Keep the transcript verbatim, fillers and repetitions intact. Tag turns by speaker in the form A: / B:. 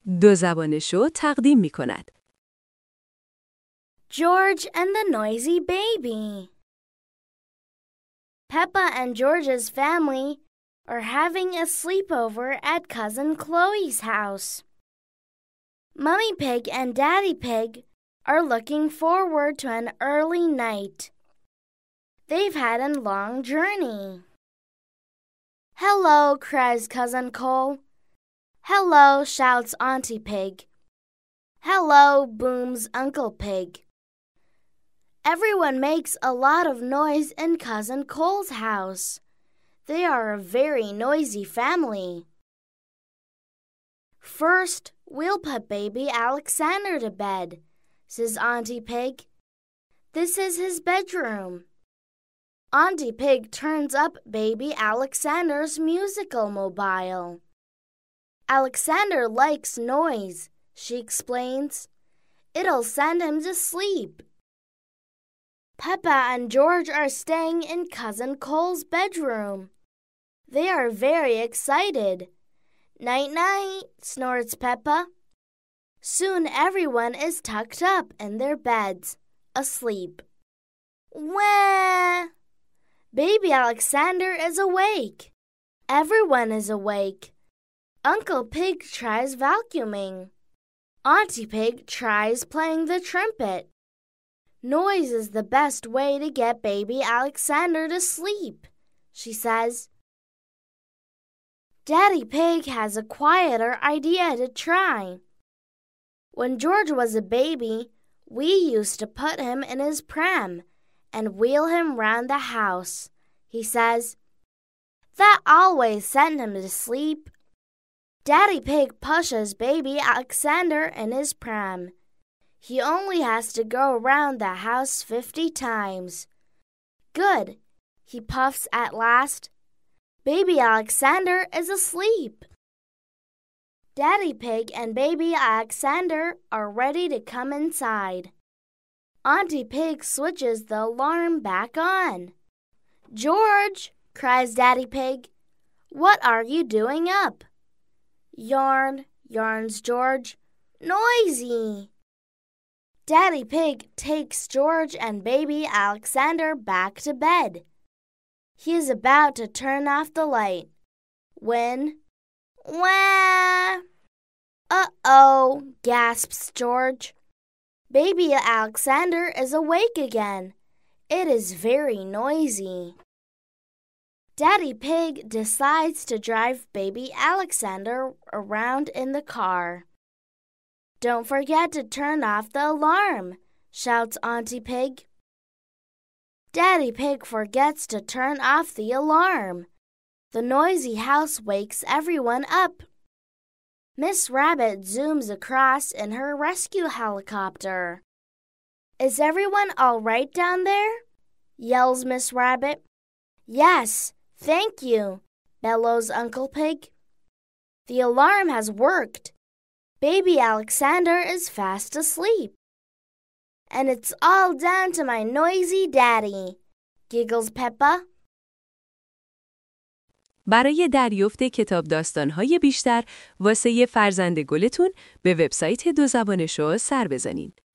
A: دو زبان شو تقدیم می کند.
B: George and the Noisy Baby. Peppa and George's family are having a sleepover at Cousin Chloe's house. Mummy Pig and Daddy Pig are looking forward to an early night. They've had a long journey. "Hello," cries Cousin Cole. "Hello," shouts Auntie Pig. "Hello," booms Uncle Pig. Everyone makes a lot of noise in Cousin Cole's house. They are a very noisy family. "First, we'll put baby Alexander to bed," says Auntie Pig. "This is his bedroom." Auntie Pig turns up baby Alexander's musical mobile. "Alexander likes noise," she explains. "It'll send him to sleep." Peppa and George are staying in Cousin Cole's bedroom. They are very excited. "Night-night," snorts Peppa. Soon everyone is tucked up in their beds, asleep. Wah! Baby Alexander is awake. Everyone is awake. Uncle Pig tries vacuuming. Auntie Pig tries playing the trumpet. "Noise is the best way to get baby Alexander to sleep," she says. Daddy Pig has a quieter idea to try. "When George was a baby, we used to put him in his pram and wheel him round the house," he says. "That always sent him to sleep." Daddy Pig pushes baby Alexander in his pram. He only has to go around the house fifty times. "Good," he puffs at last. "Baby Alexander is asleep." Daddy Pig and baby Alexander are ready to come inside. Auntie Pig switches the alarm back on. "George," cries Daddy Pig, "what are you doing up?" "Yarn," yarns George. "Noisy." Daddy Pig takes George and baby Alexander back to bed. He is about to turn off the light when, wah! "Uh-oh," gasps George. Baby Alexander is awake again. It is very noisy. Daddy Pig decides to drive baby Alexander around in the car. "Don't forget to turn off the alarm," shouts Auntie Pig. Daddy Pig forgets to turn off the alarm. The noisy house wakes everyone up. Miss Rabbit zooms across in her rescue helicopter. "Is everyone all right down there?" yells Miss Rabbit. "Yes, thank you," bellows Uncle Pig. "The alarm has worked. Baby Alexander is fast asleep. And it's all down to my noisy daddy," giggles Peppa.
A: برای دریافت کتاب داستان‌های بیشتر واسه فرزند گلتون به وبسایت دو زبان شو سر بزنین.